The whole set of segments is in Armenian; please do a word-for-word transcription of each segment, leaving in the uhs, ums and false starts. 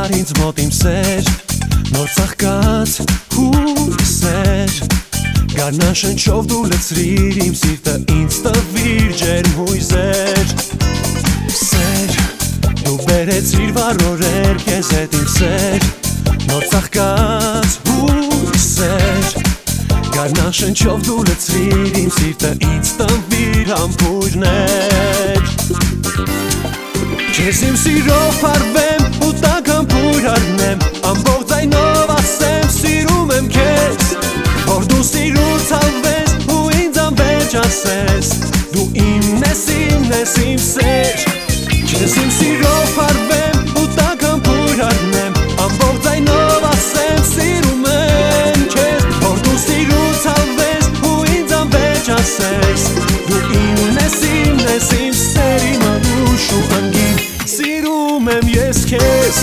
եկար ինձ մոտ իմ սեր, նոր ծաղկած հույս սեր, գարնան շնչով դու լցրիր իմ սիրտը, ինձ տվիր ջերմ հույզեր, սեր, դու բերեցիր վառորել քեզ հետ իմ սեր, նոր ծաղկած հույս սեր, գարնան շնչով դու լցրիր իմ սիրտը, ինձ տվիր համբույրներ, քեզ իմ սիրով փարվեմ ու տակամ փույր առնեմ, ամբողջ ձայնով ասեմ սիրում եմ քեզ, որ դու սիրուց հավես ու ինձ անվերջ ասես, դու իմն ես, իմն ես իմ սեր, քեզ իմ սիրով փարվեմ ու տակամ փույր առնեմ, ամբողջ ձայնով ասեմ սիրում եմ քեզ, որ դու սիրուց հավես ու ինձ անվերջ ասես, դու իմն ես, իմն ես իմ սեր, իմ անուշ ու անգին, սիրում եմ ես քեզ,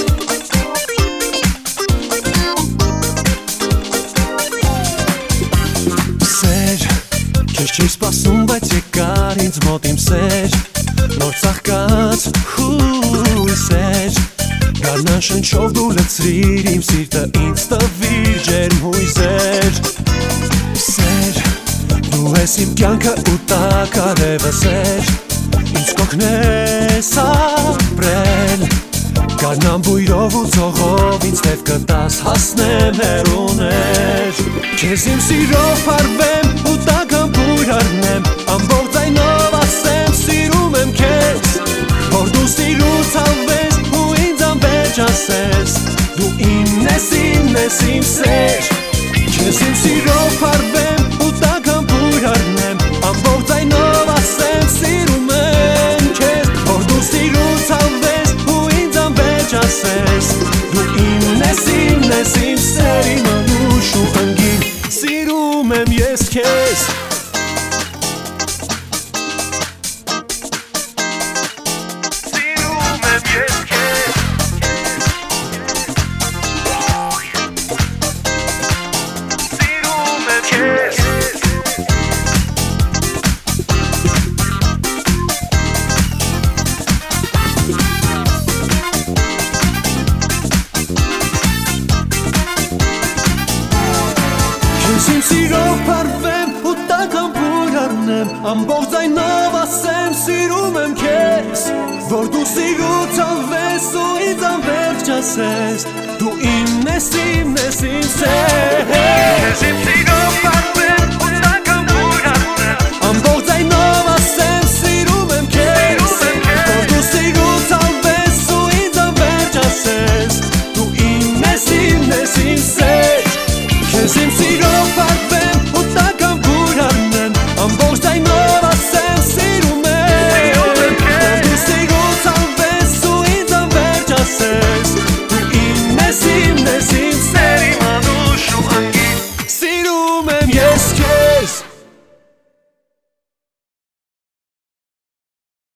սեր, քեզ չի սպասում, բայց եկար ինձ մոտ իմ սեր, նոր ծաղկած հույս սեր, գարնան շնչով դու լցրիր իմ սիրտը, ինձ տվիր ջերմ հույզեր, սեր, դու ես իմ կյանքը ու տակ արևը սեր, ինձ կօգնես ապրել, գարնան բույրով ու ծողով ինձ թև կտաս հասնեմ հեռուներ, քեզ իմ սիրով փարվեմ ու տակամ փույր առնեմ, ամբողջ ձայնով ասեմ սիրում եմ քեզ, որ դու սիրուց հավես ու ինձ անվերջ ասես, դու իմն ես, իմն ես իմ սեր, քեզ իմ սիրով փարվեմ ու տակամ փույր առնեմ, ամբողջ ձայնով ասեմ սիրում եմ քեզ, որ դու սիրուց հավես ու ինձ անվերջ ասես, դու իմն ես, իմն ես իմ սեր, իմ անուշ ու անգին, սիրում եմ ես քեզ, սիրում եմ ես քեզ, սիրում եմ քեզ, քեզ իմ սիրով փարվեմ ու տակամ փույր առնեմ, ամբողջ ձայնով ասեմ սիրում եմ քեզ, որ դու սիրուց հավես ու ինձ անվերջ ասես, դու իմն ես, իմն ես իմ սեր,